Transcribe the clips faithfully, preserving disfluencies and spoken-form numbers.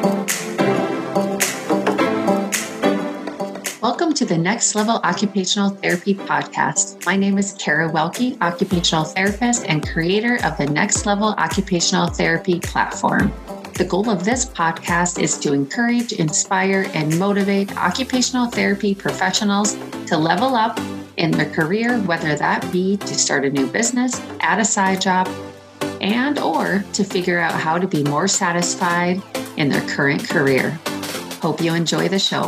Welcome to the Next Level Occupational Therapy Podcast. My name is Kara Welke, occupational therapist and creator of the Next Level Occupational Therapy platform. The goal of this podcast is to encourage, inspire, and motivate occupational therapy professionals to level up in their career, whether that be to start a new business, add a side job, and or to figure out how to be more satisfied in their current career. Hope you enjoy the show.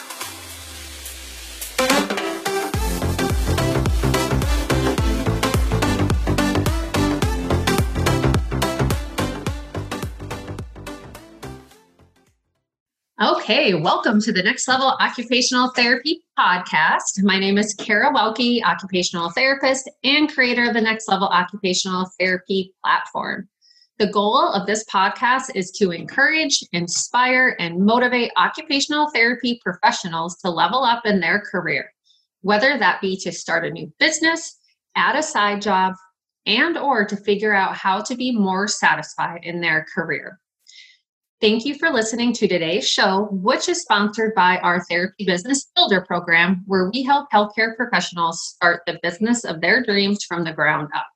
Okay, welcome to the Next Level Occupational Therapy Podcast. My name is Kara Welke, occupational therapist and creator of the Next Level Occupational Therapy platform. The goal of this podcast is to encourage, inspire, and motivate occupational therapy professionals to level up in their career, whether that be to start a new business, add a side job, and or to figure out how to be more satisfied in their career. Thank you for listening to today's show, which is sponsored by our Therapy Business Builder program, where we help healthcare professionals start the business of their dreams from the ground up.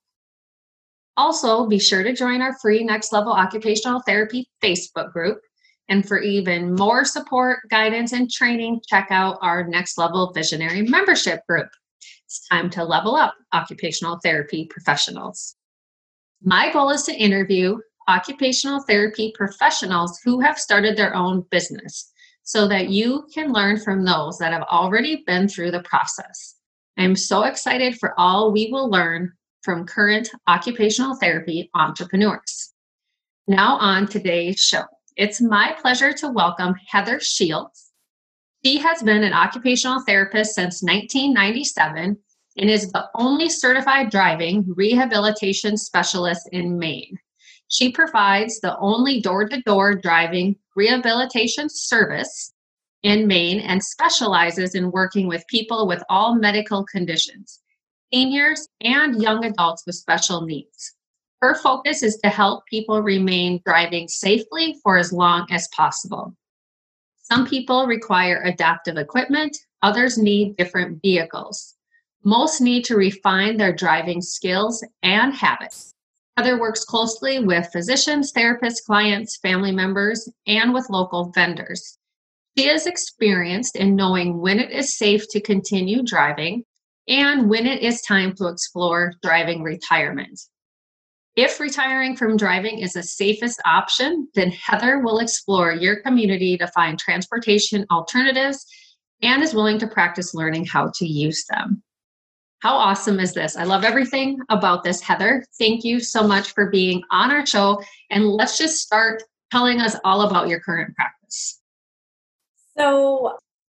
Also, be sure to join our free Next Level Occupational Therapy Facebook group. And for even more support, guidance, and training, check out our Next Level Visionary membership group. It's time to level up occupational therapy professionals. My goal is to interview occupational therapy professionals who have started their own business so that you can learn from those that have already been through the process. I'm so excited for all we will learn from current occupational therapy entrepreneurs. Now on today's show. It's my pleasure to welcome Heather Shields. She has been an occupational therapist since nineteen ninety-seven and is the only certified driving rehabilitation specialist in Maine. She provides the only door-to-door driving rehabilitation service in Maine and specializes in working with people with all medical conditions, seniors, and young adults with special needs. Her focus is to help people remain driving safely for as long as possible. Some people require adaptive equipment, others need different vehicles. Most need to refine their driving skills and habits. Heather works closely with physicians, therapists, clients, family members, and with local vendors. She is experienced in knowing when it is safe to continue driving and when it is time to explore driving retirement. If retiring from driving is the safest option, then Heather will explore your community to find transportation alternatives and is willing to practice learning how to use them. How awesome is this? I love everything about this, Heather. Thank you so much for being on our show. And let's just start telling us all about your current practice. So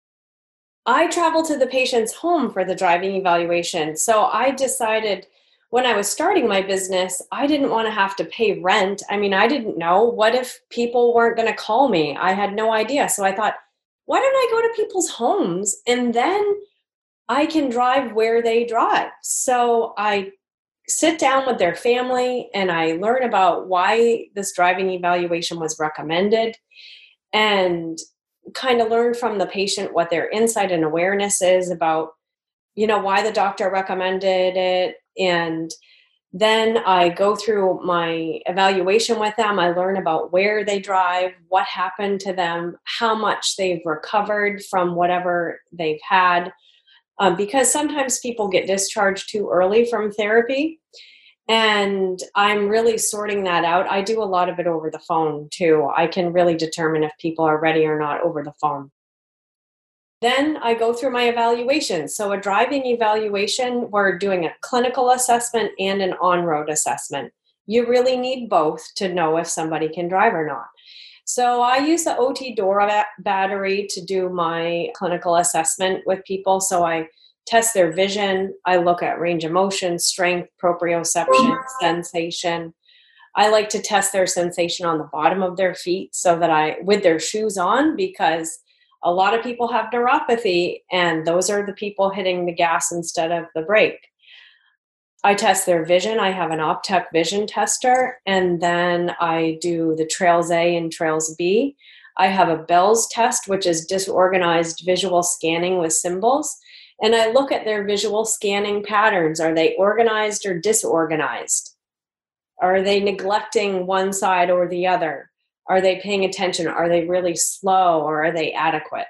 I travel to the patient's home for the driving evaluation. So I decided when I was starting my business, I didn't want to have to pay rent. I mean, I didn't know. What if people weren't going to call me? I had no idea. So I thought, why don't I go to people's homes and then I can drive where they drive. So I sit down with their family and I learn about why this driving evaluation was recommended and kind of learn from the patient what their insight and awareness is about, you know, why the doctor recommended it. And then I go through my evaluation with them. I learn about where they drive, what happened to them, how much they've recovered from whatever they've had. Um, because sometimes people get discharged too early from therapy, and I'm really sorting that out. I do a lot of it over the phone too. I can really determine if people are ready or not over the phone. Then I go through my evaluation. So a driving evaluation, we're doing a clinical assessment and an on-road assessment. You really need both to know if somebody can drive or not. So I use the O T Dora battery to do my clinical assessment with people. So I test their vision. I look at range of motion, strength, proprioception, sensation. I like to test their sensation on the bottom of their feet so that I, with their shoes on, because a lot of people have neuropathy and those are the people hitting the gas instead of the brake. I test their vision. I have an Optec vision tester, and then I do the Trails A and Trails B. I have a Bell's test, which is disorganized visual scanning with symbols. And I look at their visual scanning patterns. Are they organized or disorganized? Are they neglecting one side or the other? Are they paying attention? Are they really slow, or are they adequate?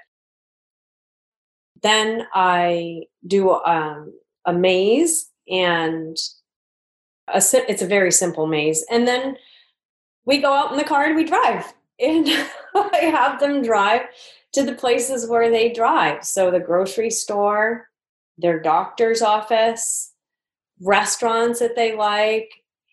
Then I do um, a maze, and a, it's a very simple maze. And then we go out in the car and we drive. And I have them drive to the places where they drive. So the grocery store, their doctor's office, restaurants that they like,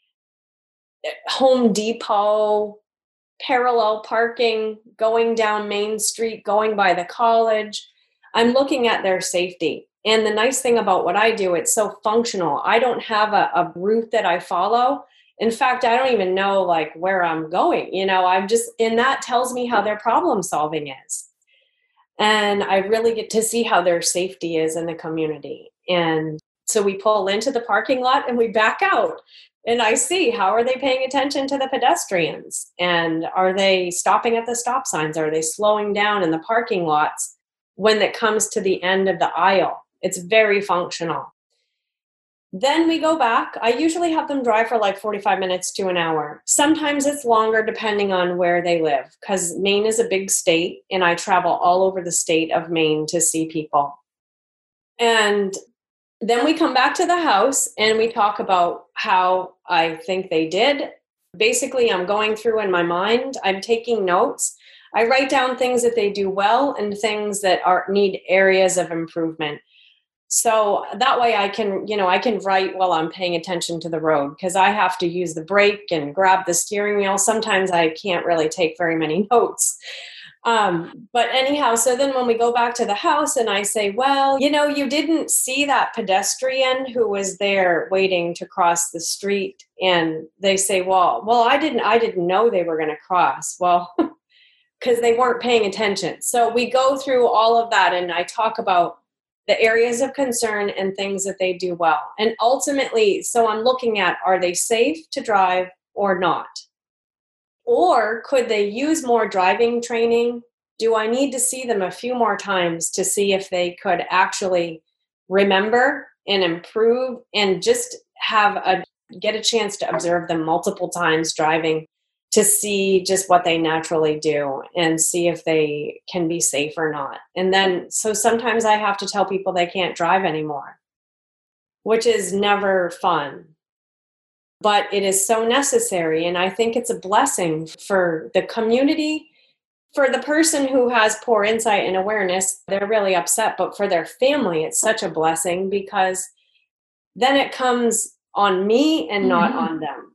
Home Depot, parallel parking, going down Main Street, going by the college. I'm looking at their safety. And the nice thing about what I do, it's so functional. I don't have a, a route that I follow. In fact, I don't even know like where I'm going. You know, I'm just, and that tells me how their problem solving is. And I really get to see how their safety is in the community. And so we pull into the parking lot and we back out. And I see, how are they paying attention to the pedestrians? And are they stopping at the stop signs? Are they slowing down in the parking lots when it comes to the end of the aisle? It's very functional. Then we go back. I usually have them drive for like forty-five minutes to an hour. Sometimes it's longer depending on where they live, because Maine is a big state and I travel all over the state of Maine to see people. And then we come back to the house and we talk about how I think they did. Basically, I'm going through in my mind, I'm taking notes. I write down things that they do well and things that are need areas of improvement. So that way I can, you know, I can write while I'm paying attention to the road, because I have to use the brake and grab the steering wheel. Sometimes I can't really take very many notes. Um, but anyhow, so then when we go back to the house and I say, well, you know, you didn't see that pedestrian who was there waiting to cross the street. And they say, well, well, I didn't, I didn't know they were going to cross. Well, because they weren't paying attention. So we go through all of that and I talk about the areas of concern and things that they do well. And ultimately, so I'm looking at, are they safe to drive or not? Or could they use more driving training? Do I need to see them a few more times to see if they could actually remember and improve and just have a get a chance to observe them multiple times driving to see just what they naturally do and see if they can be safe or not. And then, so sometimes I have to tell people they can't drive anymore, which is never fun, but it is so necessary. And I think it's a blessing for the community. For the person who has poor insight and awareness, they're really upset, but for their family, it's such a blessing, because then it comes on me and not mm-hmm. on them.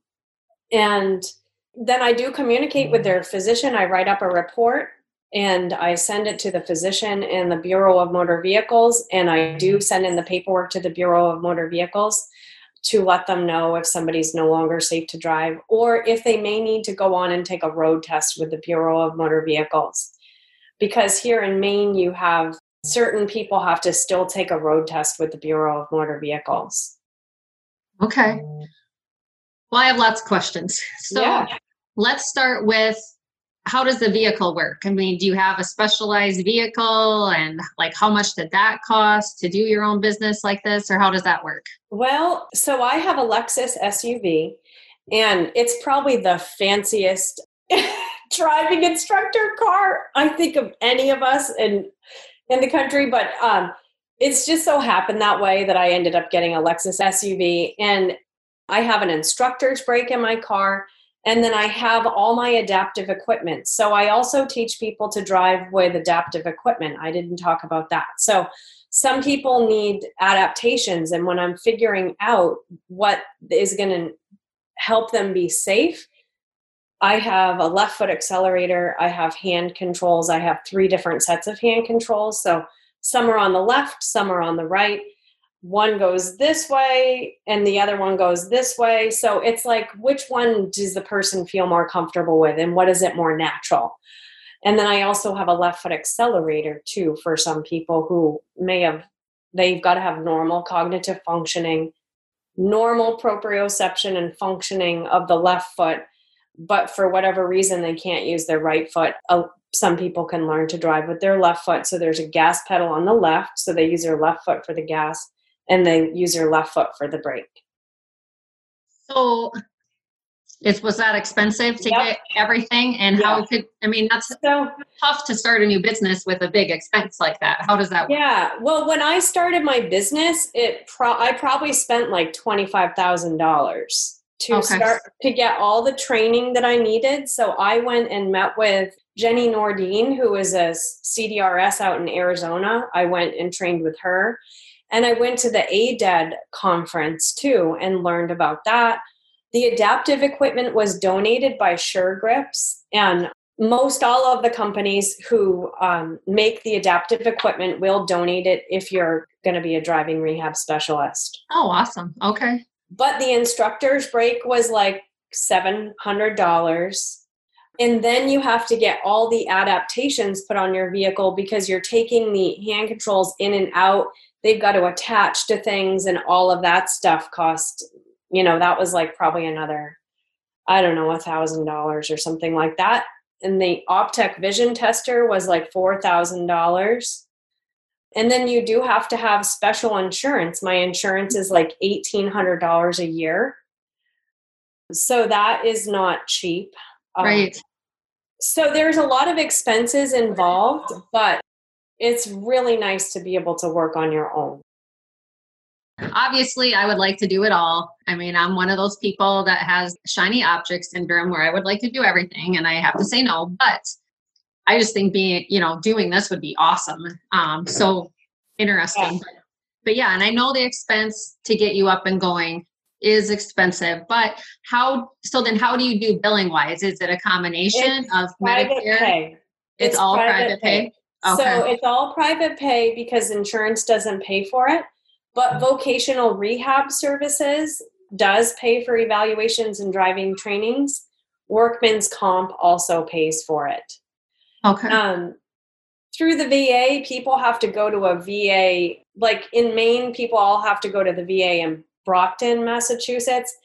And then I do communicate with their physician. I write up a report and I send it to the physician and the Bureau of Motor Vehicles. And I do send in the paperwork to the Bureau of Motor Vehicles to let them know if somebody's no longer safe to drive, or if they may need to go on and take a road test with the Bureau of Motor Vehicles. Because here in Maine, you have certain people have to still take a road test with the Bureau of Motor Vehicles. Okay. Well, I have lots of questions. So yeah. Let's start with, how does the vehicle work? I mean, do you have a specialized vehicle, and like how much did that cost to do your own business like this, or how does that work? Well, so I have a Lexus S U V, and it's probably the fanciest driving instructor car I think of any of us in in the country, but um, it's just so happened that way that I ended up getting a Lexus S U V, and I have an instructor's brake in my car. And then I have all my adaptive equipment. So I also teach people to drive with adaptive equipment. I didn't talk about that. So some people need adaptations. And when I'm figuring out what is going to help them be safe, I have a left foot accelerator. I have hand controls. I have three different sets of hand controls. So some are on the left, some are on the right. One goes this way and the other one goes this way. So it's like, which one does the person feel more comfortable with, and what is it more natural? And then I also have a left foot accelerator too, for some people who may have, they've got to have normal cognitive functioning, normal proprioception and functioning of the left foot, but for whatever reason, they can't use their right foot. Uh, some people can learn to drive with their left foot. So there's a gas pedal on the left. So they use their left foot for the gas and they use their left foot for the brake. So it was that expensive to Yep. get everything? And Yeah. how could, I mean, that's So tough to start a new business with a big expense like that. How does that work? yeah, well, when I started my business, it pro- I probably spent like twenty-five thousand dollars to Okay. start to get all the training that I needed. So I went and met with Jenny Nordine, who is a C D R S out in Arizona. I went and trained with her. And I went to the A D E D conference too and learned about that. The adaptive equipment was donated by Sure Grips, and most all of the companies who um, make the adaptive equipment will donate it if you're going to be a driving rehab specialist. Oh, awesome. Okay. But the instructor's break was like seven hundred dollars. And then you have to get all the adaptations put on your vehicle because you're taking the hand controls in and out. They've got to attach to things, and all of that stuff cost, you know, that was like probably another, I don't know, a thousand dollars or something like that. And the Optec vision tester was like four thousand dollars. And then you do have to have special insurance. My insurance is like eighteen hundred dollars a year. So that is not cheap. Right. Um, so there's a lot of expenses involved, but it's really nice to be able to work on your own. Obviously, I would like to do it all. I mean, I'm one of those people that has shiny object syndrome where I would like to do everything and I have to say no. But I just think being, you know, doing this would be awesome. Um, so interesting. Yeah. But, but yeah, and I know the expense to get you up and going is expensive, but how, so then how do you do billing wise? Is it a combination It's of private Medicare? pay. It's, It's all private private pay? pay. Okay. So it's all private pay because insurance doesn't pay for it. But vocational rehab services does pay for evaluations and driving trainings. Workman's comp also pays for it. Okay. Um, through the V A, people have to go to a V A, like in Maine, people all have to go to the V A in Brockton, Massachusetts.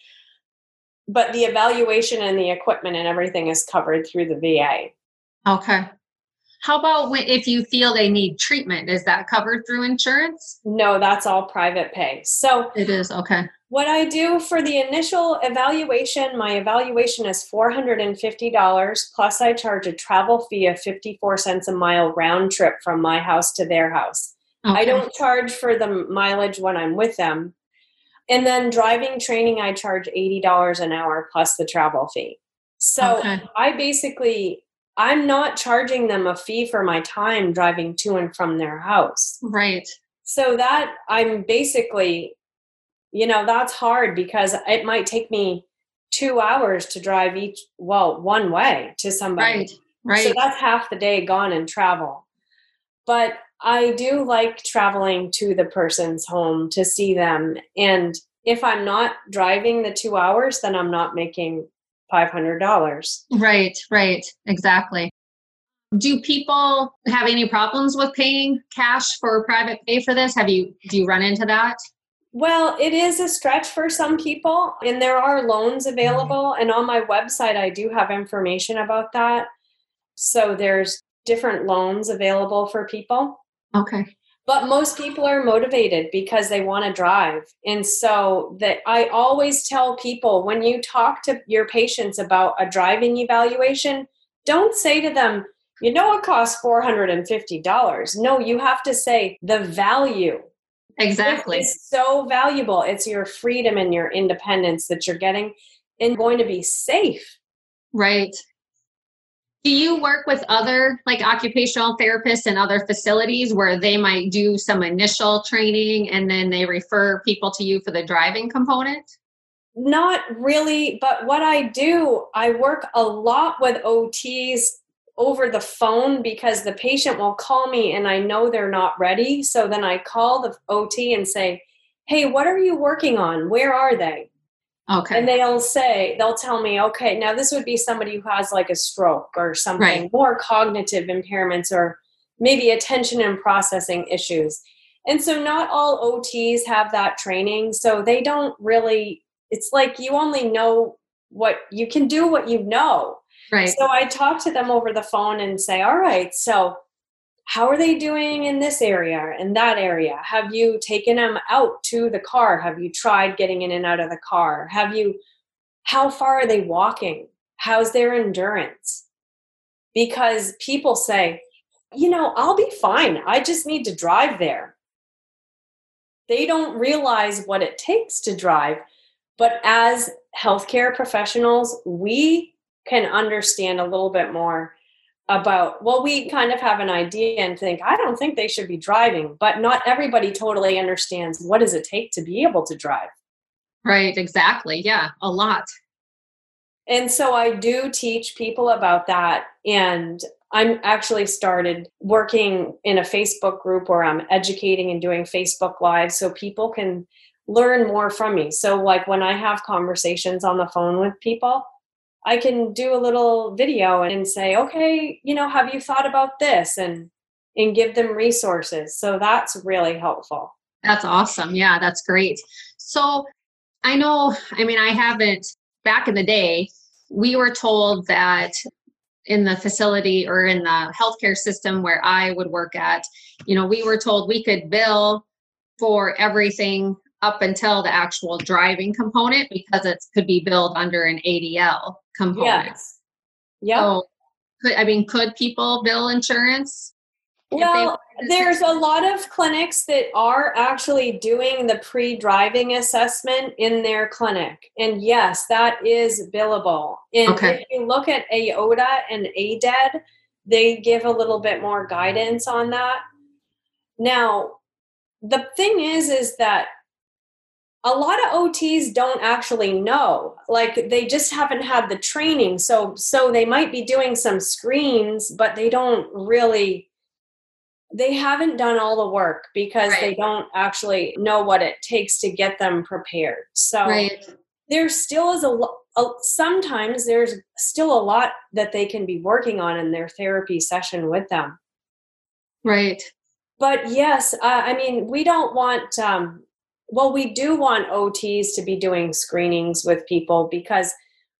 But the evaluation and the equipment and everything is covered through the V A. Okay. How about when, if you feel they need treatment? Is that covered through insurance? No, that's all private pay. So It is. Okay. what I do for the initial evaluation, my evaluation is four hundred fifty dollars, plus I charge a travel fee of fifty-four cents a mile round trip from my house to their house. Okay. I don't charge for the mileage when I'm with them. And then driving training, I charge eighty dollars an hour plus the travel fee. So Okay. I basically, I'm not charging them a fee for my time driving to and from their house. Right. So that I'm basically, you know, that's hard because it might take me two hours to drive each, well, one way to somebody. Right. Right. So that's half the day gone in travel. But I do like traveling to the person's home to see them. And if I'm not driving the two hours, then I'm not making five hundred dollars. Right. Right. Exactly. Do people have any problems with paying cash for private pay for this? Have you, do you run into that? Well, it is a stretch for some people, and there are loans available. And on my website, I do have information about that. So there's different loans available for people. Okay. But most people are motivated because they want to drive. And so that I always tell people when you talk to your patients about a driving evaluation, don't say to them, you know, it costs four hundred fifty dollars. No, you have to say the value. Exactly. It's so valuable. It's your freedom and your independence that you're getting and going to be safe. Right. Do you work with other like occupational therapists and other facilities where they might do some initial training and then they refer people to you for the driving component? Not really, but what I do, I work a lot with O Ts over the phone because the patient will call me and I know they're not ready. So then I call the O T and say, hey, what are you working on? Where are they? Okay. And they'll say, they'll tell me, okay, now this would be somebody who has like a stroke or something, Right. more cognitive impairments or maybe attention and processing issues. And so not all O Ts have that training. So they don't really, it's like you only know what you can do, what you know. Right. So I talk to them over the phone and say, all right, so how are they doing in this area, in that area? Have you taken them out to the car? Have you tried getting in and out of the car? Have you, how far are they walking? How's their endurance? Because people say, you know, I'll be fine. I just need to drive there. They don't realize what it takes to drive. But as healthcare professionals, we can understand a little bit more about, well, we kind of have an idea and think, I don't think they should be driving, but not everybody totally understands what does it take to be able to drive. Right. Exactly. Yeah. A lot. And so I do teach people about that. And I'm actually started working in a Facebook group where I'm educating and doing Facebook Live so people can learn more from me. So like when I have conversations on the phone with people, I can do a little video and say, okay, you know, have you thought about this? And and give them resources. So that's really helpful. That's awesome. Yeah, that's great. So I know, I mean, I haven't, back in the day, we were told that in the facility or in the healthcare system where I would work at, you know, we were told we could bill for everything up until the actual driving component because it could be billed under an A D L component. Yes. Yeah. So, could, I mean, could people bill insurance? Well, there's a lot of clinics that are actually doing the pre-driving assessment in their clinic. And yes, that is billable. And Okay. if you look at A O D A and A D E D, they give a little bit more guidance on that. Now, the thing is, is that a lot of O Ts don't actually know. Like they just haven't had the training. So, so they might be doing some screens, but they don't really, they haven't done all the work because Right. they don't actually know what it takes to get them prepared. So Right. there still is a lot, sometimes there's still a lot that they can be working on in their therapy session with them. Right. But yes, uh, I mean, we don't want, um, well, we do want O Ts to be doing screenings with people because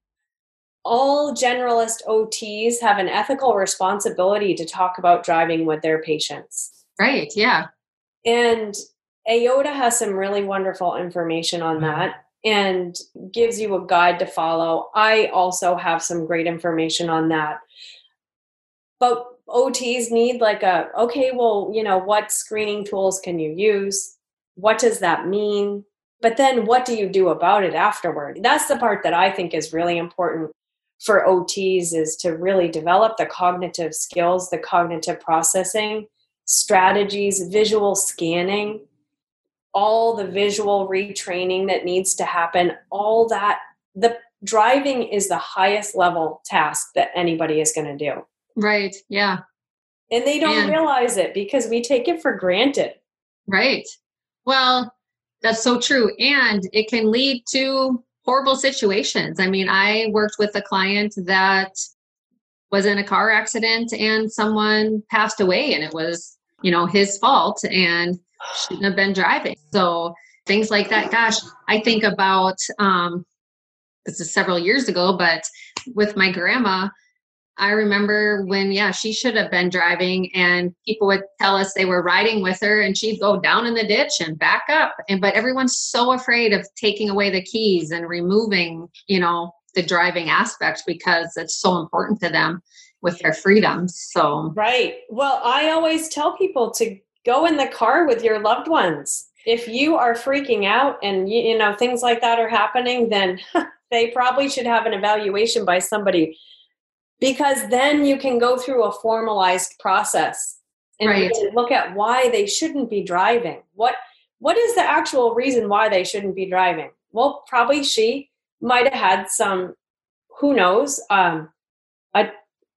all generalist O Ts have an ethical responsibility to talk about driving with their patients. Right. Yeah. And A O D A has some really wonderful information on that and gives you a guide to follow. I also have some great information on that. But O Ts need like a, okay, well, you know, what screening tools can you use? What does that mean? But then what do you do about it afterward? That's the part that I think is really important for O Ts is to really develop the cognitive skills, the cognitive processing, strategies, visual scanning, all the visual retraining that needs to happen, all that. The driving is the highest level task that anybody is going to do. Right. Yeah. And they don't And, realize it because we take it for granted. right. Well, that's so true. And it can lead to horrible situations. I mean, I worked with a client that was in a car accident and someone passed away and it was, you know, his fault and shouldn't have been driving. So things like that. Gosh, I think about, um, this is several years ago, but with my grandma, I remember when, yeah, she should have been driving and people would tell us they were riding with her and she'd go down in the ditch and back up. And, but everyone's so afraid of taking away the keys and removing, you know, the driving aspect because it's so important to them with their freedoms. So, right. Well, I always tell people to go in the car with your loved ones. If you are freaking out and, you, you know, things like that are happening, then they probably should have an evaluation by somebody. Because then you can go through a formalized process and right. really look at why they shouldn't be driving. What What is the actual reason why they shouldn't be driving? Well, probably she might have had some, who knows, um, a,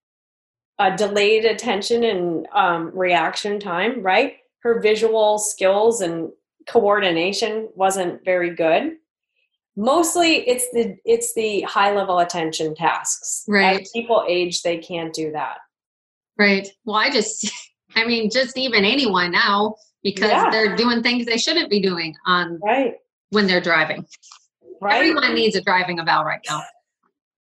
a delayed attention and um, reaction time, right? Her visual skills and coordination wasn't very good. Mostly it's the it's the high level attention tasks. Right. As people age, they can't do that. Right. Well, I just, I mean, just even anyone now, because Yeah. they're doing things they shouldn't be doing on Right. when they're driving. Right. Everyone needs a driving eval right now.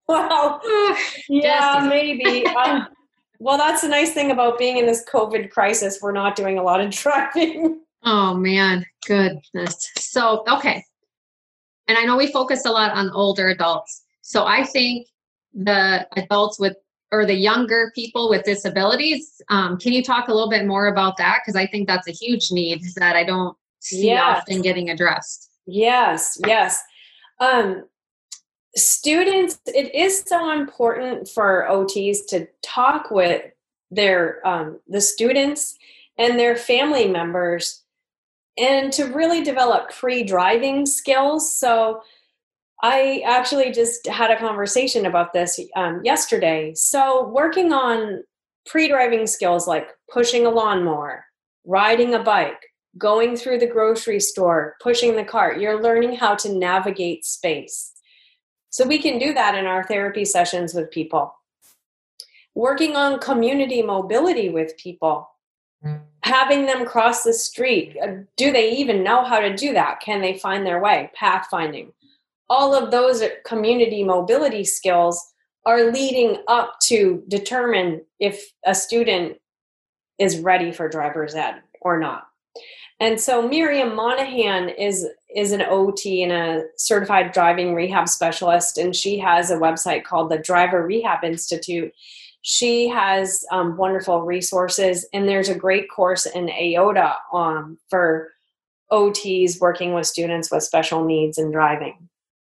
Well, yeah, maybe. Um, well, that's the nice thing about being in this COVID crisis. We're not doing a lot of driving. Oh man, goodness. So, okay. And I know we focus a lot on older adults. So I think the adults with, or the younger people with disabilities, um, can you talk a little bit more about that? Because I think that's a huge need that I don't see Yes. often getting addressed. Yes, yes. Um, students, it is so important for O Ts to talk with their um, the students and their family members, and to really develop pre-driving skills. So I actually just had a conversation about this um, yesterday. So working on pre-driving skills like pushing a lawnmower, riding a bike, going through the grocery store, pushing the cart, you're learning how to navigate space. So we can do that in our therapy sessions with people. Working on community mobility with people, having them cross the street. Do they even know how to do that? Can they find their way? Pathfinding. All of those community mobility skills are leading up to determine if a student is ready for driver's ed or not. And so Miriam Monahan is, is an O T and a certified driving rehab specialist, and she has a website called the Driver Rehab Institute. She has um, wonderful resources, and there's a great course in A O D A um, for O Ts working with students with special needs in driving.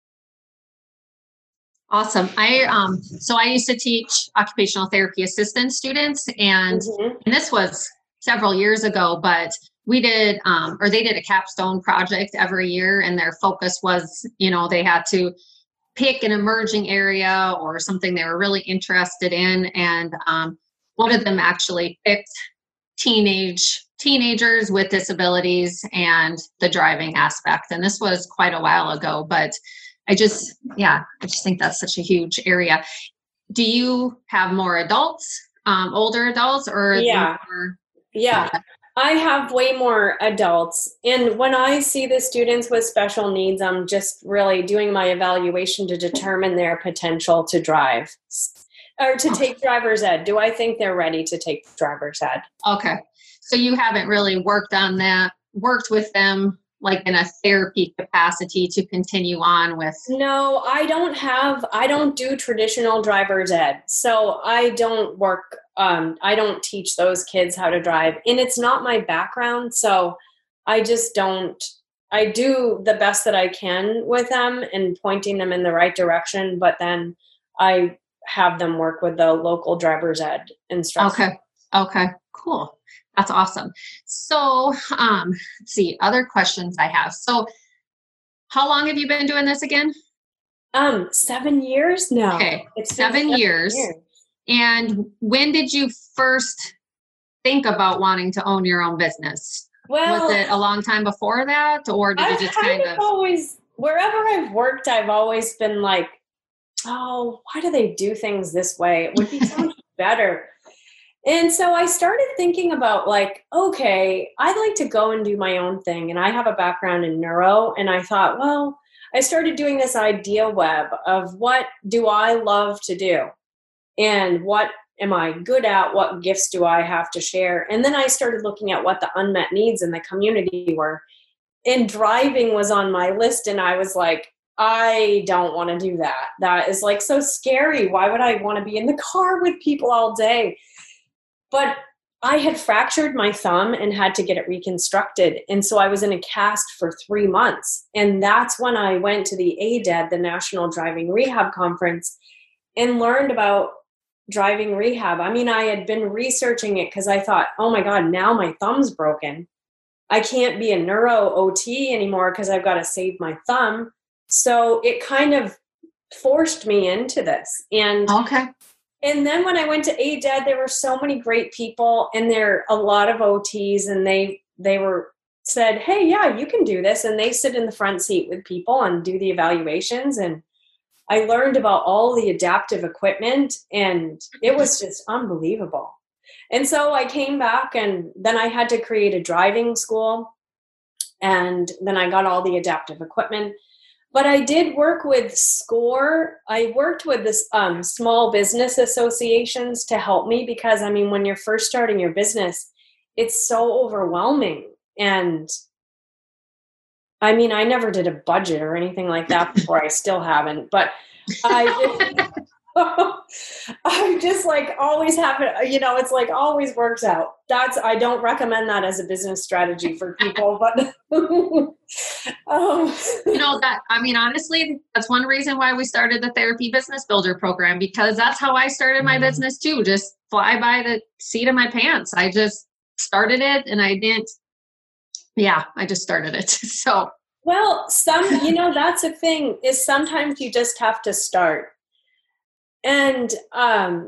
Awesome. I um so I used to teach occupational therapy assistant students, and, mm-hmm. and this was several years ago, but we did um or they did a capstone project every year, and their focus was, you know, they had to pick an emerging area or something they were really interested in, and um one of them actually picked teenage teenagers with disabilities and the driving aspect. And this was quite a while ago, but I just, yeah, I just think that's such a huge area. Do you have more adults, um, older adults, or? Yeah. More... Yeah. I have way more adults. And when I see the students with special needs, I'm just really doing my evaluation to determine their potential to drive or to take driver's ed. Do I think they're ready to take driver's ed? Okay. So you haven't really worked on that, worked with them like in a therapy capacity to continue on with? No, I don't have, I don't do traditional driver's ed. So I don't work, um, I don't teach those kids how to drive, and it's not my background. So I just don't, I do the best that I can with them and pointing them in the right direction. But then I have them work with the local driver's ed instructor. Okay. Okay, cool. That's awesome. So, um, let's see, other questions I have. So how long have you been doing this again? Um, seven years now. Okay, it's seven, seven years. years. And when did you first think about wanting to own your own business? Well, was it a long time before that, or did I've you just kind, kind of, of always, wherever I've worked, I've always been like, oh, why do they do things this way? It would be so much better. And so I started thinking about like, okay, I'd like to go and do my own thing. And I have a background in neuro. And I thought, well, I started doing this idea web of what do I love to do? And what am I good at? What gifts do I have to share? And then I started looking at what the unmet needs in the community were. And driving was on my list. And I was like, I don't want to do that. That is like so scary. Why would I want to be in the car with people all day? But I had fractured my thumb and had to get it reconstructed. And so I was in a cast for three months. And that's when I went to the A D E D, the National Driving Rehab Conference, and learned about driving rehab. I mean, I had been researching it because I thought, oh my God, now my thumb's broken. I can't be a neuro O T anymore because I've got to save my thumb. So it kind of forced me into this. And okay. And then when I went to A D E D, there were so many great people, and there are a lot of O Ts, and they they were said, hey, yeah, you can do this. And they sit in the front seat with people and do the evaluations. And I learned about all the adaptive equipment, and it was just unbelievable. And so I came back, and then I had to create a driving school. And then I got all the adaptive equipment. But I did work with SCORE. I worked with this um, small business associations to help me because, I mean, when you're first starting your business, it's so overwhelming. And I mean, I never did a budget or anything like that before. I still haven't, but I just, I just like always have it, you know, it's like always works out. That's, I don't recommend that as a business strategy for people, but um, you know that, I mean, honestly, that's one reason why we started the Therapy Business Builder program, because that's how I started my business too. Just fly by the seat of my pants. I just started it and I didn't, yeah, I just started it. So, well, some, you know, that's a thing is sometimes you just have to start. And, um,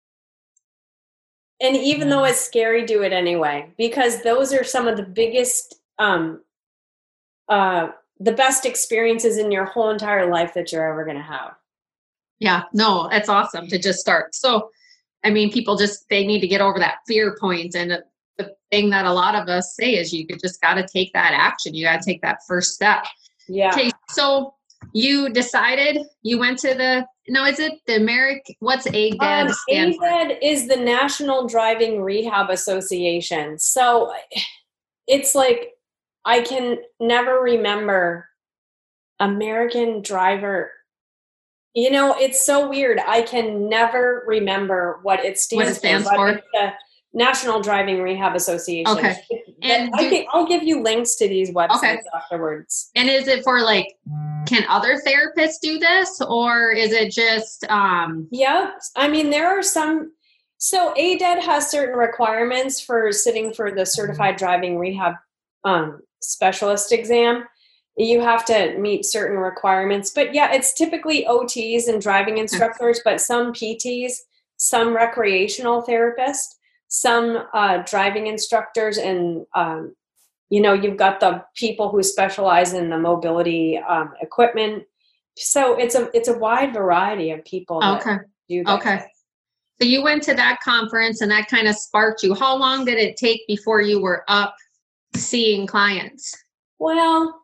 and even though it's scary, do it anyway, because those are some of the biggest, um, uh, the best experiences in your whole entire life that you're ever going to have. Yeah, no, it's awesome to just start. So, I mean, people just, they need to get over that fear point. And the thing that a lot of us say is you just got to take that action. You got to take that first step. Yeah. Okay. So you decided you went to the, no, is it the American, what's A D E D um, stand for? A D E D is the National Driving Rehab Association. So it's like, I can never remember American driver. You know, it's so weird. I can never remember what it stands, what it stands for. for. It's the National Driving Rehab Association. Okay. And I can, I'll give you links to these websites okay. afterwards. And is it for like, can other therapists do this, or is it just? Um... Yeah. I mean, there are some. So A D E D has certain requirements for sitting for the Certified Driving Rehab um, Specialist exam. You have to meet certain requirements, but yeah, it's typically O Ts and driving instructors, but some P Ts, some recreational therapists, some uh, driving instructors, and um, you know, you've got the people who specialize in the mobility um, equipment. So it's a it's a wide variety of people that okay. do that. Okay. So you went to that conference and that kind of sparked you. How long did it take before you were up seeing clients? Well,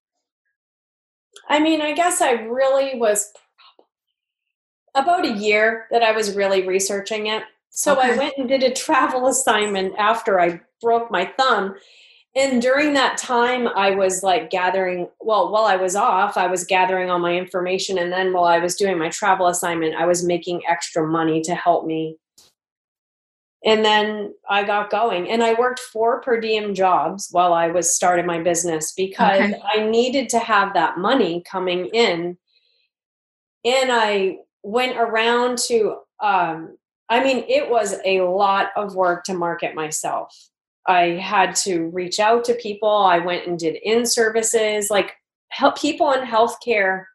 I mean, I guess I really was about a year that I was really researching it. So okay. I went and did a travel assignment after I broke my thumb. And during that time, I was like gathering, well, while I was off, I was gathering all my information. And then while I was doing my travel assignment, I was making extra money to help me. And then I got going, and I worked four per diem jobs while I was starting my business because okay. I needed to have that money coming in. And I went around to, um, I mean, it was a lot of work to market myself. I had to reach out to people. I went and did in-services, like help people in healthcare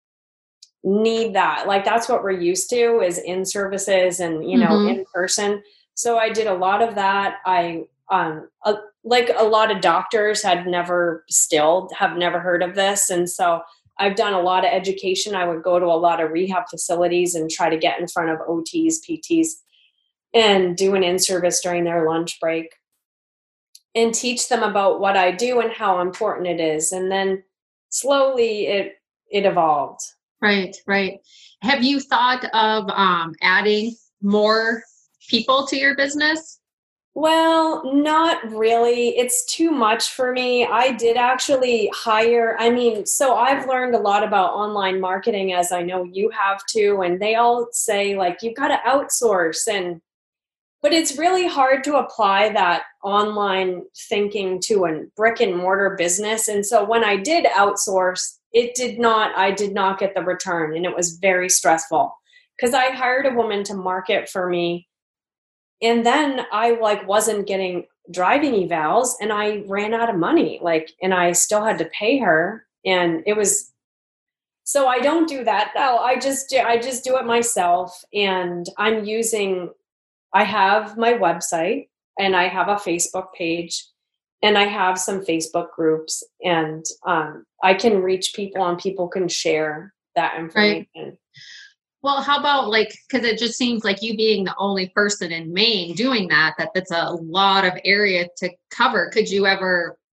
need that. Like that's what we're used to is in-services and, you know, mm-hmm. in person. So I did a lot of that. I, um, uh, like a lot of doctors had never still have never heard of this. And so I've done a lot of education. I would go to a lot of rehab facilities and try to get in front of O Ts, P Ts, and do an in-service during their lunch break and teach them about what I do and how important it is. And then slowly it, it evolved. Right, right. Have you thought of um, adding more people to your business? Well, not really. It's too much for me. I did actually hire, I mean, so I've learned a lot about online marketing, as I know you have too. And they all say like, you've got to outsource. And, but it's really hard to apply that online thinking to a brick and mortar business. And so when I did outsource, it did not, I did not get the return. And it was very stressful because I hired a woman to market for me. And then I like wasn't getting driving evals and I ran out of money, like, and I still had to pay her. And it was, so I don't do that. No, I just do, I just do it myself. And I'm using, I have my website and I have a Facebook page and I have some Facebook groups and um, I can reach people and people can share that information. Right. Well, how about like, because it just seems like you being the only person in Maine doing that, that that's a lot of area to cover. Could you ever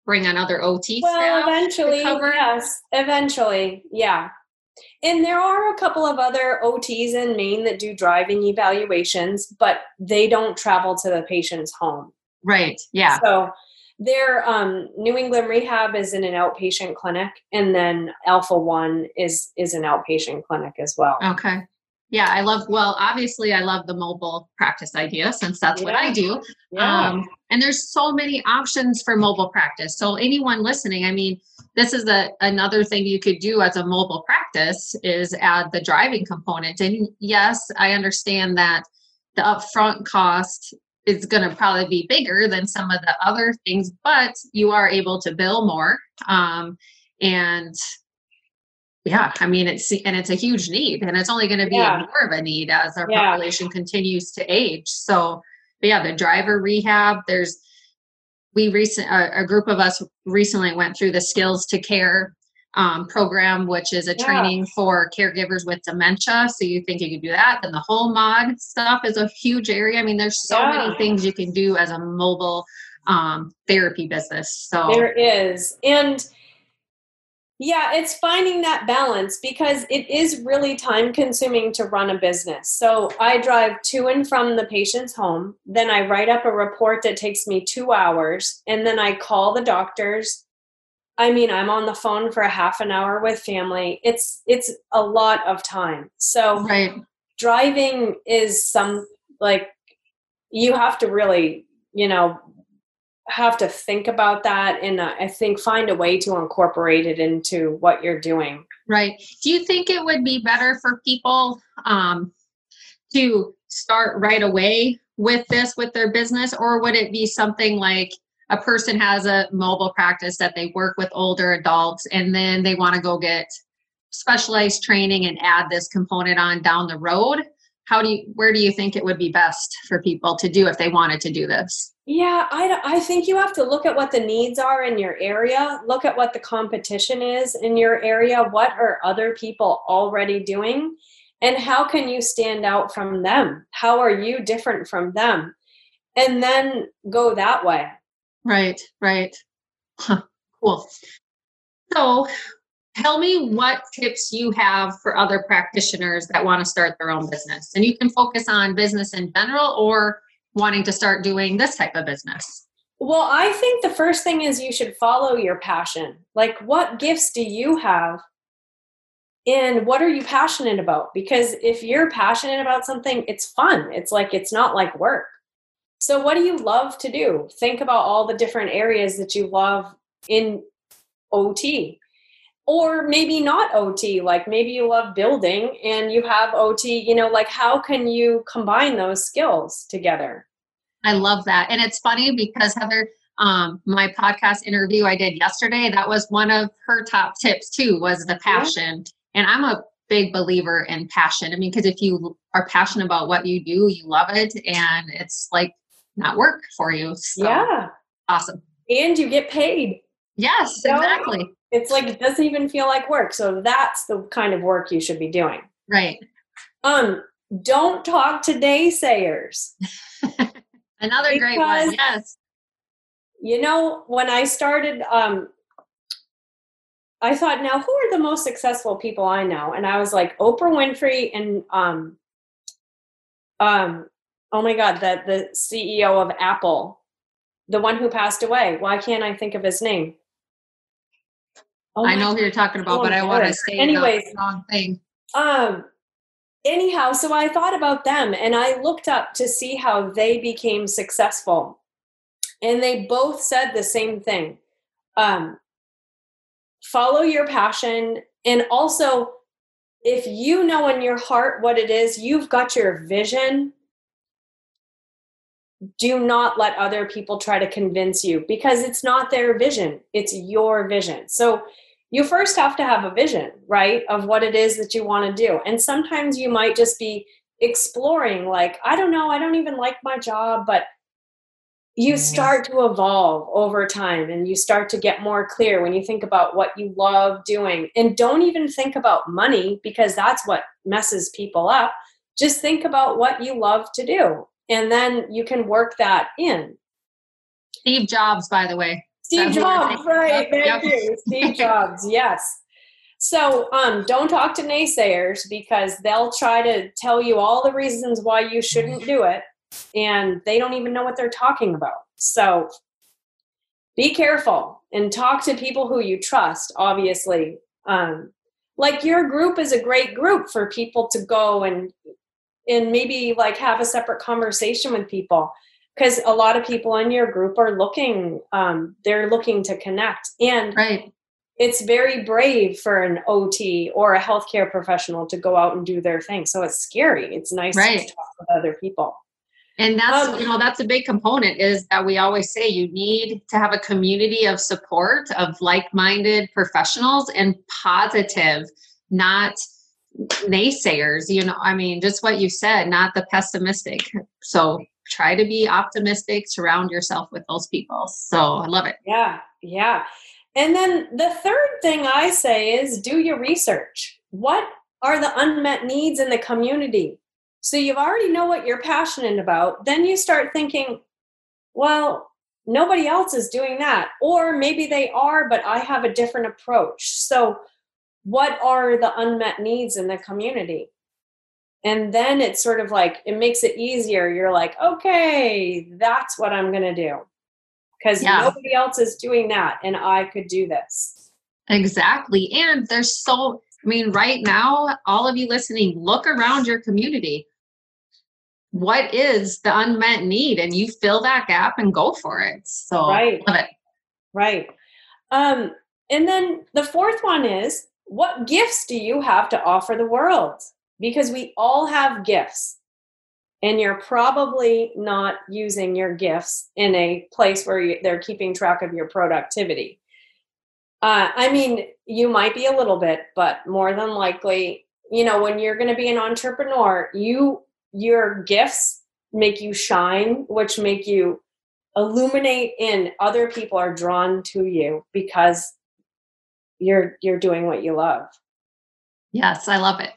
bring on other O T Well, staff eventually, to cover? yes, eventually, yeah. And there are a couple of other O Ts in Maine that do driving evaluations, but they don't travel to the patient's home. Right. Yeah. So their um, New England Rehab is in an outpatient clinic, and then Alpha One is is an outpatient clinic as well. Okay. Yeah, I love, well, obviously I love the mobile practice idea since that's Yeah. what I do. Yeah. Um, and there's so many options for mobile practice. So anyone listening, I mean, this is a another thing you could do as a mobile practice is add the driving component. And yes, I understand that the upfront cost is going to probably be bigger than some of the other things, but you are able to bill more. Um, and yeah, I mean, it's, and it's a huge need, and it's only going to be Yeah. more of a need as our Yeah. population continues to age. So, but yeah, the driver rehab, there's, we recent, a, a group of us recently went through the Skills to Care um, program, which is a Yeah. training for caregivers with dementia. So you think you could do that. Then the whole mod stuff is a huge area. I mean, there's so Yeah. many things you can do as a mobile um, therapy business. So There is. And yeah, it's finding that balance because it is really time consuming to run a business. So I drive to and from the patient's home, then I write up a report that takes me two hours, and then I call the doctors. I mean, I'm on the phone for a half an hour with family. It's it's a lot of time. So right. driving is some, like, you have to really, you know, have to think about that, and uh, I think find a way to incorporate it into what you're doing. Right. Do you think it would be better for people um, to start right away with this, with their business, or would it be something like a person has a mobile practice that they work with older adults and then they want to go get specialized training and add this component on down the road? How do you, where do you think it would be best for people to do if they wanted to do this? Yeah, I, I think you have to look at what the needs are in your area, look at what the competition is in your area, what are other people already doing, and how can you stand out from them? How are you different from them? And then go that way. Right, right. Huh, cool. So tell me what tips you have for other practitioners that want to start their own business. And you can focus on business in general or wanting to start doing this type of business. Well, I think the first thing is you should follow your passion. Like, what gifts do you have? And what are you passionate about? Because if you're passionate about something, it's fun. It's like, it's not like work. So what do you love to do? Think about all the different areas that you love in O T. Or maybe not O T, like maybe you love building and you have O T, you know, like how can you combine those skills together? I love that. And it's funny because Heather, um, my podcast interview I did yesterday, that was one of her top tips too, was the passion. Yeah. And I'm a big believer in passion. I mean, because if you are passionate about what you do, you love it, and it's like not work for you. So, yeah. Awesome. And you get paid. Yes, so exactly. It's like, it doesn't even feel like work. So that's the kind of work you should be doing. Right. Um, don't talk to naysayers. Another because, great one. Yes. You know, when I started, um, I thought, now who are the most successful people I know? And I was like, Oprah Winfrey and, um, um, oh my God, the, the C E O of Apple, the one who passed away. Why can't I think of his name? Oh I know God. Who you're talking about, oh, but I want to say Anyways, the wrong thing. Um, anyhow, so I thought about them and I looked up to see how they became successful. And they both said the same thing. Um, follow your passion. And also, if you know in your heart what it is, you've got your vision, do not let other people try to convince you, because it's not their vision. It's your vision. So you first have to have a vision, right, of what it is that you want to do. And sometimes you might just be exploring, like, I don't know, I don't even like my job, but you start to evolve over time and you start to get more clear when you think about what you love doing. And don't even think about money, because that's what messes people up. Just think about what you love to do. And then you can work that in. Steve Jobs, by the way. Steve Jobs, right. Thank Yep. you. Steve Jobs, yes. So um, don't talk to naysayers because they'll try to tell you all the reasons why you shouldn't do it, and they don't even know what they're talking about. So be careful and talk to people who you trust, obviously. Um, like your group is a great group for people to go and and maybe like have a separate conversation with people, because a lot of people in your group are looking, um, they're looking to connect. And right. It's very brave for an O T or a healthcare professional to go out and do their thing. So it's scary. It's nice right. to talk with other people. And that's, um, you know, that's a big component, is that we always say you need to have a community of support of like-minded professionals and positive, not naysayers. You know, I mean, just what you said, not the pessimistic. So try to be optimistic, surround yourself with those people. So I love it. Yeah. Yeah. And then the third thing I say is do your research. What are the unmet needs in the community? So you already know what you're passionate about. Then you start thinking, well, nobody else is doing that. Or maybe they are, but I have a different approach. So what are the unmet needs in the community? And then it's sort of like, it makes it easier. You're like, okay, that's what I'm going to do. Because yeah. nobody else is doing that, and I could do this. Exactly. And there's so, I mean, right now, all of you listening, look around your community. What is the unmet need? And you fill that gap and go for it. So right. love it. Right. Um, and then the fourth one is, what gifts do you have to offer the world? Because we all have gifts. And you're probably not using your gifts in a place where you, they're keeping track of your productivity. Uh, I mean, you might be a little bit, but more than likely, you know, when you're going to be an entrepreneur, you your gifts make you shine, which make you illuminate, and other people are drawn to you because you're you're doing what you love. Yes, I love it.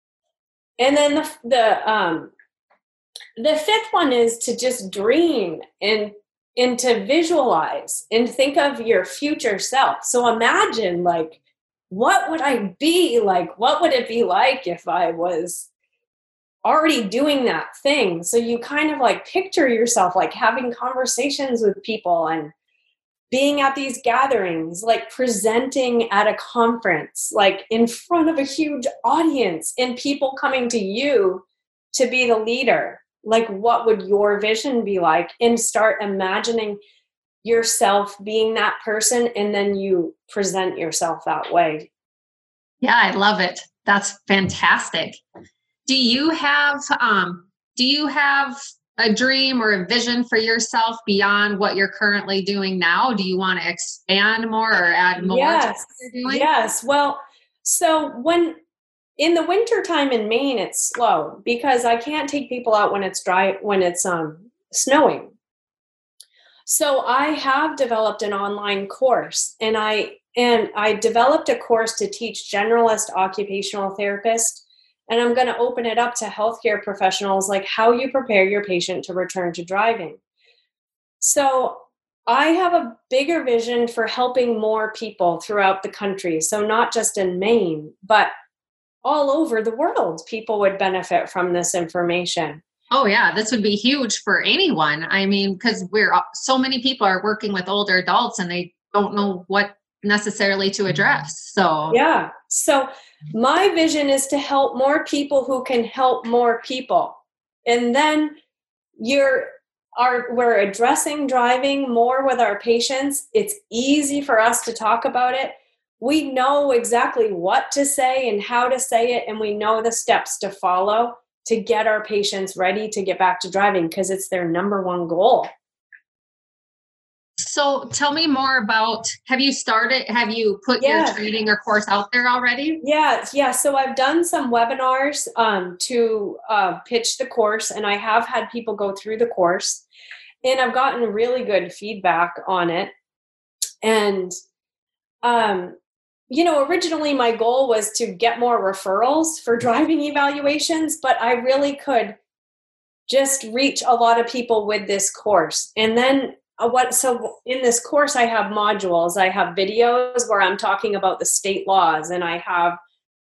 And then the the um. The fifth one is to just dream and, and to visualize and think of your future self. So imagine, like, what would I be like? What would it be like if I was already doing that thing? So you kind of like picture yourself like having conversations with people and being at these gatherings, like presenting at a conference, like in front of a huge audience, and people coming to you to be the leader. Like, what would your vision be like? And start imagining yourself being that person, and then you present yourself that way. Yeah, I love it. That's fantastic. Do you have um do you have a dream or a vision for yourself beyond what you're currently doing now? Do you want to expand more or add more yes. to what you're doing? Yes. Well, so when in the wintertime in Maine, it's slow because I can't take people out when it's dry, when it's um, snowing. So I have developed an online course, and I and I developed a course to teach generalist occupational therapists, and I'm going to open it up to healthcare professionals, like how you prepare your patient to return to driving. So I have a bigger vision for helping more people throughout the country. So not just in Maine, but all over the world, people would benefit from this information. Oh yeah, this would be huge for anyone. I mean, because we're so many people are working with older adults and they don't know what necessarily to address. So yeah. So my vision is to help more people who can help more people. And then you're are we're addressing driving more with our patients. It's easy for us to talk about it. We know exactly what to say and how to say it, and we know the steps to follow to get our patients ready to get back to driving, because it's their number one goal. So tell me more about, have you started, have you put yeah. your training or course out there already? Yeah, yeah. So I've done some webinars um, to uh, pitch the course, and I have had people go through the course, and I've gotten really good feedback on it. And um you know, originally my goal was to get more referrals for driving evaluations, but I really could just reach a lot of people with this course. And then uh, what, so in this course, I have modules. I have videos where I'm talking about the state laws, and I have,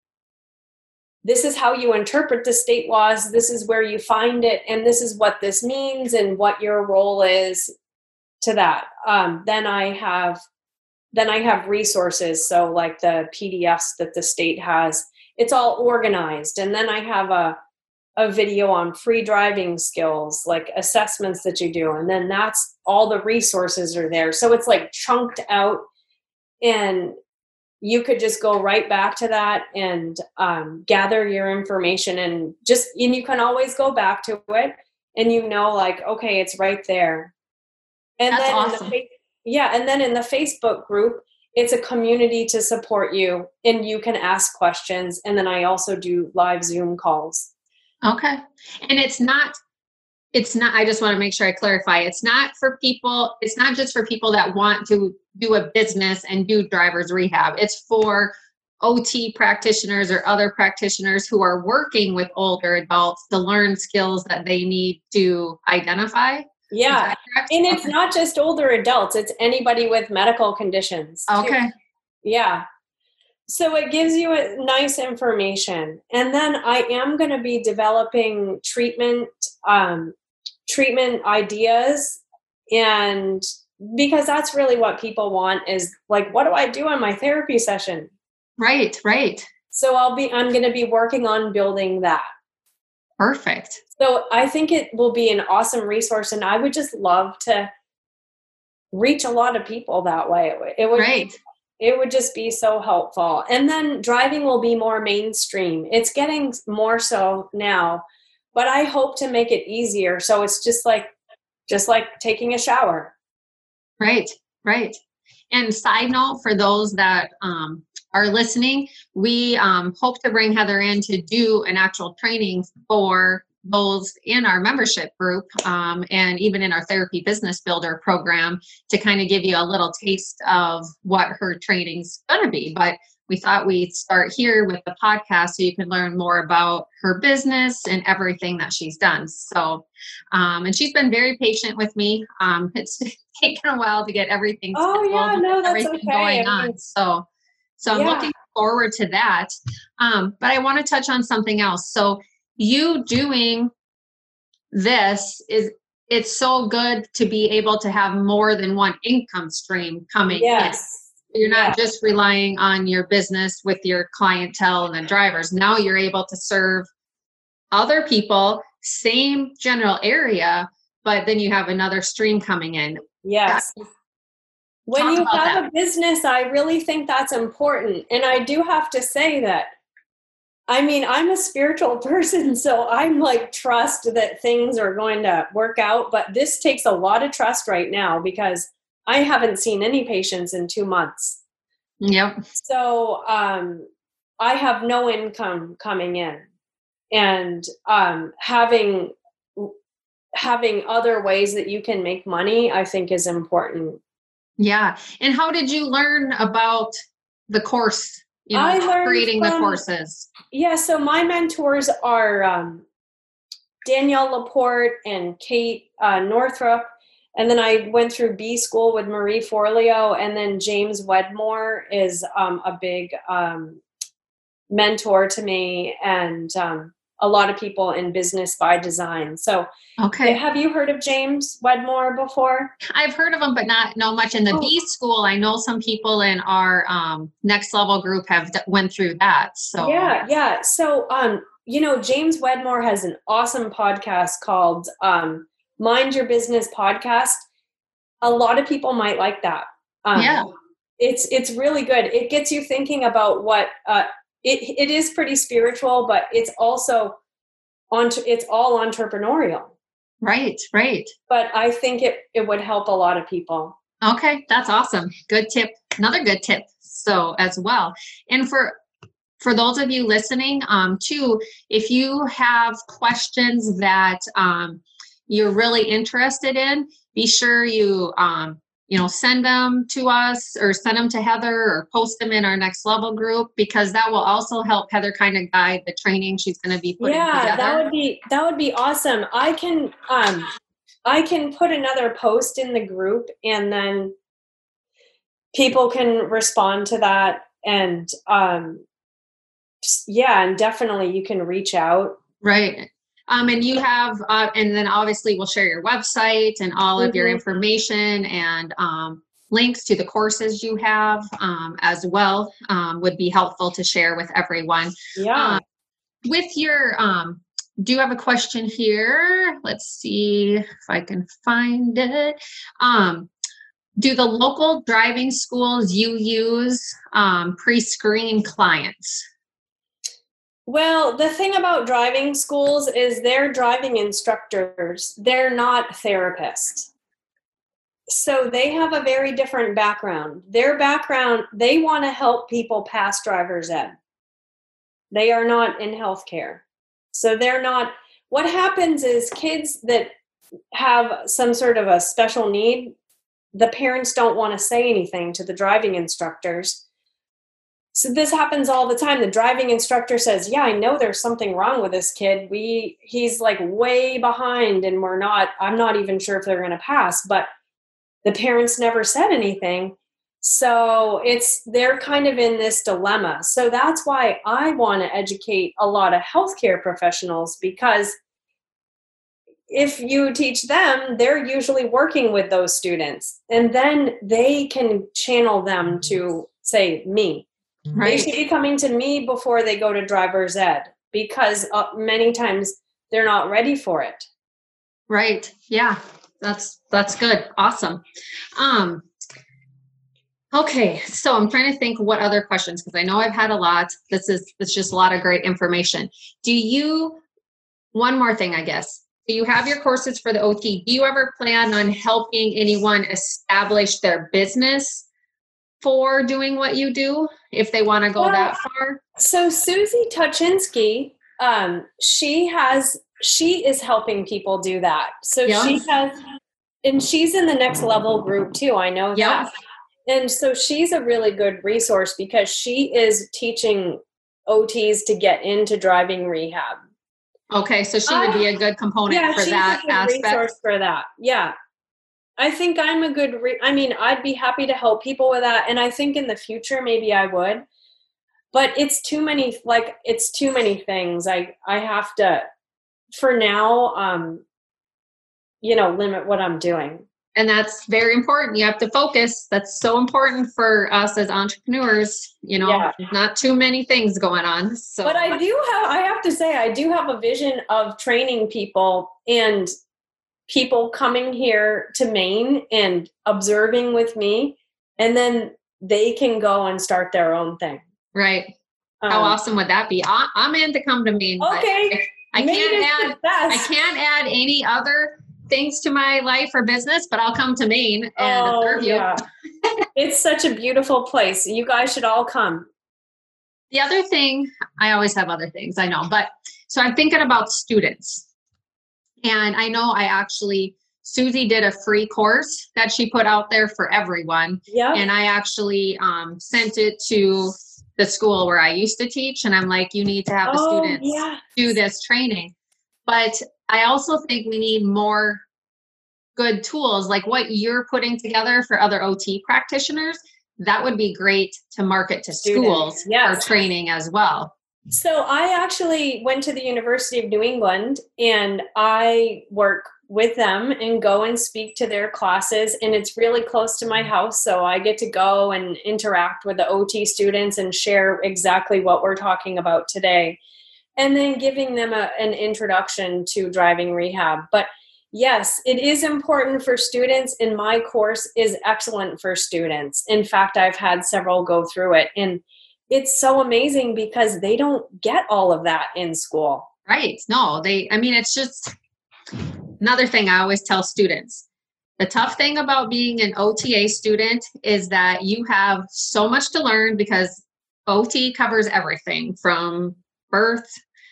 this is how you interpret the state laws. This is where you find it. And this is what this means and what your role is to that. Um, then I have, then I have resources. So like the P D Fs that the state has, it's all organized. And then I have a, a video on free driving skills, like assessments that you do. And then that's all the resources are there. So it's like chunked out, and you could just go right back to that and um, gather your information, and just, and you can always go back to it, and you know, like, okay, it's right there. And That's then awesome. in the, yeah. And then in the Facebook group, it's a community to support you, and you can ask questions. And then I also do live Zoom calls. Okay. And it's not, it's not, I just want to make sure I clarify. It's not for people, it's not just for people that want to do a business and do driver's rehab. It's for O T practitioners or other practitioners who are working with older adults to learn skills that they need to identify. Yeah. And it's okay. Not just older adults, it's anybody with medical conditions. Okay. Too. Yeah. So it gives you a nice information. And then I am going to be developing treatment, um, treatment ideas. And because that's really what people want, is like, what do I do on my therapy session? Right, right. So I'll be, I'm going to be working on building that. Perfect. So I think it will be an awesome resource, and I would just love to reach a lot of people that way. It would, right. It would just be so helpful. And then driving will be more mainstream. It's getting more so now, but I hope to make it easier. So it's just like, just like taking a shower. Right, right. And side note for those that um, are listening, we um, hope to bring Heather in to do an actual training for those in our membership group, um, and even in our Therapy Business Builder program, to kind of give you a little taste of what her training's going to be. But we thought we'd start here with the podcast so you can learn more about her business and everything that she's done. So, um, and she's been very patient with me. Um, it's taken a while to get everything oh, yeah, no, that's everything okay. going I mean, on. So, so I'm yeah. looking forward to that. Um, but I want to touch on something else. So you doing this is, it's so good to be able to have more than one income stream coming yes. in. You're not yes. just relying on your business with your clientele and the drivers. Now you're able to serve other people, same general area, but then you have another stream coming in. Yes. That, when you have that. a business, I really think that's important. And I do have to say that, I mean, I'm a spiritual person, so I'm like, trust that things are going to work out. But this takes a lot of trust right now, because I haven't seen any patients in two months. Yep. So um, I have no income coming in, and um, having having other ways that you can make money, I think, is important. Yeah. And how did you learn about the course? You know, I learned creating from, the courses. Yeah. So my mentors are um, Danielle Laporte and Kate uh, Northrup. And then I went through B school with Marie Forleo. And then James Wedmore is um, a big um, mentor to me, and um, a lot of people in Business by Design. So okay. Have you heard of James Wedmore before? I've heard of him, but not know much in the oh. B school. I know some people in our um, Next Level group have d- went through that. So yeah, yeah. So, um, you know, James Wedmore has an awesome podcast called um, Mind Your Business Podcast. A lot of people might like that. Um, yeah. It's, it's really good. It gets you thinking about what, uh, it, it is pretty spiritual, but it's also on, it's all entrepreneurial. Right, right. But I think it, it would help a lot of people. Okay, that's awesome. Good tip. Another good tip. So as well. And for for those of you listening, um, too, if you have questions that um, you're really interested in, be sure you um, you know, send them to us or send them to Heather or post them in our Next Level group, because that will also help Heather kind of guide the training she's going to be putting yeah, together. that would be, that would be awesome. I can, um, I can put another post in the group and then people can respond to that. And um, yeah, and definitely you can reach out. Right. Um, and you have, uh, and then obviously we'll share your website and all of your Mhm. information and um, links to the courses you have um, as well um, would be helpful to share with everyone. Yeah. Um, with your, um, do you have a question here? Let's see if I can find it. Um, do the local driving schools you use um, pre-screen clients? Well, the thing about driving schools is they're driving instructors. They're not therapists. So they have a very different background. Their background, they want to help people pass driver's ed. They are not in healthcare. So they're not, what happens is kids that have some sort of a special need, the parents don't want to say anything to the driving instructors. So this happens all the time. The driving instructor says, "Yeah, I know there's something wrong with this kid. We he's like way behind and we're not I'm not even sure if they're going to pass." But the parents never said anything. So it's they're kind of in this dilemma. So that's why I want to educate a lot of healthcare professionals, because if you teach them, they're usually working with those students and then they can channel them to, say, me. Right. They should be coming to me before they go to driver's ed, because uh, many times they're not ready for it. Right. Yeah. That's, that's good. Awesome. Um, okay. So I'm trying to think what other questions, because I know I've had a lot. This is, it's just a lot of great information. Do you, one more thing, I guess, do you have your courses for the O T? Do you ever plan on helping anyone establish their business for doing what you do, if they want to go well, that far? So Susie Tuchinski, um, she has, she is helping people do that. So Yep. she has, and she's in the Next Level group too. I know Yep. that. And so she's a really good resource because she is teaching O Ts to get into driving rehab. Okay, so she would be a good component yeah, for she's that a good aspect. resource for that. Yeah. I think I'm a good, re- I mean, I'd be happy to help people with that. And I think in the future, maybe I would, but it's too many, like, it's too many things. I, I have to, for now, um, you know, limit what I'm doing. And that's very important. You have to focus. That's so important for us as entrepreneurs, you know, Yeah. not too many things going on. So, But I do have, I have to say, I do have a vision of training people and people coming here to Maine and observing with me, and then they can go and start their own thing. Right. How um, awesome would that be? I, I'm in to come to Maine. Okay. I, I can't add, I can't add any other things to my life or business, but I'll come to Maine and oh, serve you. Yeah. It's such a beautiful place. You guys should all come. The other thing, I always have other things, I know, but so I'm thinking about students. And I know I actually, Susie did a free course that she put out there for everyone. Yeah. And I actually um, sent it to the school where I used to teach. And I'm like, you need to have the oh, students yeah. do this training. But I also think we need more good tools like what you're putting together for other O T practitioners. That would be great to market to Students. schools Yes. for training as well. So I actually went to the University of New England and I work with them and go and speak to their classes, and it's really close to my house. So I get to go and interact with the O T students and share exactly what we're talking about today, and then giving them a, an introduction to driving rehab. But yes, it is important for students, and my course is excellent for students. In fact, I've had several go through it, and it's so amazing because they don't get all of that in school. Right. No, they, I mean, it's just another thing I always tell students. The tough thing about being an O T A student is that you have so much to learn because O T covers everything from birth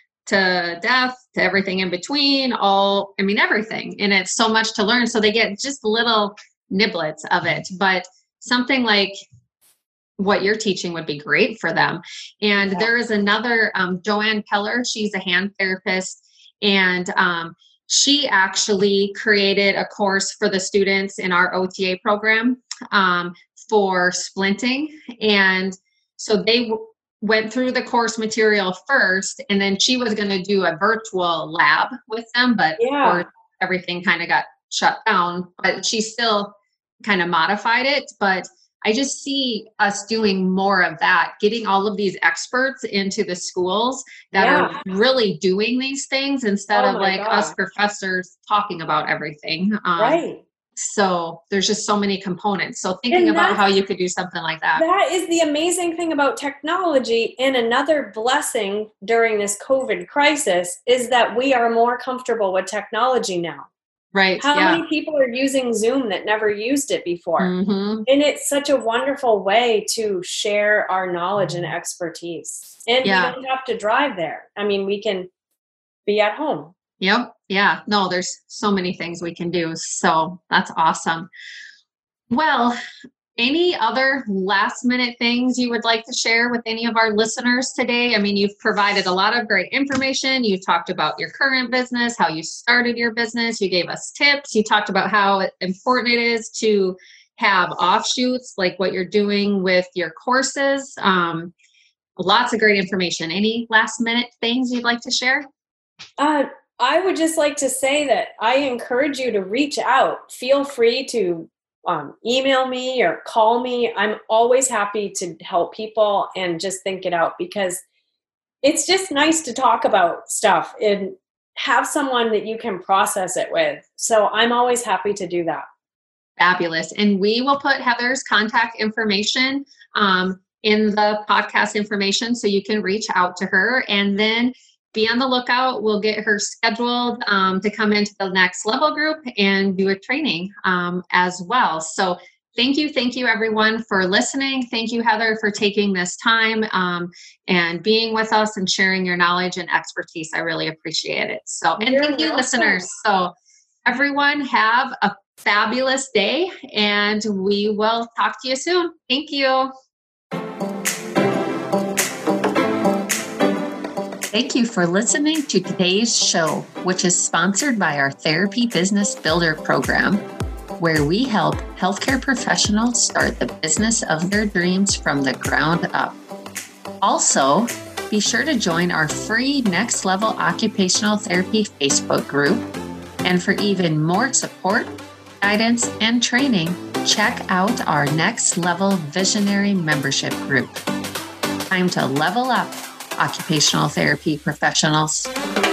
to death to everything in between, all, I mean, everything. And it's so much to learn. So they get just little niblets of it. But something like what you're teaching would be great for them. And yeah. There is another, um, Joanne Keller, she's a hand therapist. And um, she actually created a course for the students in our O T A program um, for splinting. And so they w- went through the course material first, and then she was going to do a virtual lab with them, but Yeah. of course everything kind of got shut down, but she still kind of modified it. But I just see us doing more of that, getting all of these experts into the schools that Yeah. are really doing these things instead Oh of my like us gosh. professors talking about everything. Um, Right. so there's just so many components. So thinking And about that's how you could do something like that. that is the amazing thing about technology, and another blessing during this COVID crisis is that we are more comfortable with technology now. Right. How Yeah. many people are using Zoom that never used it before? Mm-hmm. And it's such a wonderful way to share our knowledge and expertise. And Yeah. we don't have to drive there. I mean, we can be at home. Yep. Yeah. No, there's so many things we can do. So that's awesome. Well, any other last minute things you would like to share with any of our listeners today? I mean, you've provided a lot of great information. You've talked about your current business, how you started your business. You gave us tips. You talked about how important it is to have offshoots, like what you're doing with your courses. Um, lots of great information. Any last minute things you'd like to share? Uh, I would just like to say that I encourage you to reach out. Feel free to um, email me or call me. I'm always happy to help people and just think it out, because it's just nice to talk about stuff and have someone that you can process it with. So I'm always happy to do that. Fabulous. And we will put Heather's contact information um, in the podcast information so you can reach out to her, and then be on the lookout. We'll get her scheduled um, to come into the Next Level group and do a training um, as well. So thank you. Thank you, everyone, for listening. Thank you, Heather, for taking this time um, and being with us and sharing your knowledge and expertise. I really appreciate it. So, and You're thank you, welcome. listeners. So everyone, have a fabulous day, and we will talk to you soon. Thank you. Thank you for listening to today's show, which is sponsored by our Therapy Business Builder program, where we help healthcare professionals start the business of their dreams from the ground up. Also, be sure to join our free Next Level Occupational Therapy Facebook group. And for even more support, guidance, and training, check out our Next Level Visionary membership group. Time to level up, occupational therapy professionals.